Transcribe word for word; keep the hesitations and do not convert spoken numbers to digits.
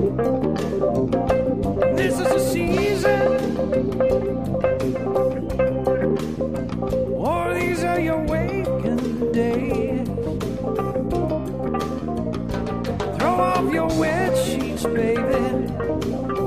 This is the season, or these are your waking days. Throw off your wet sheets, baby.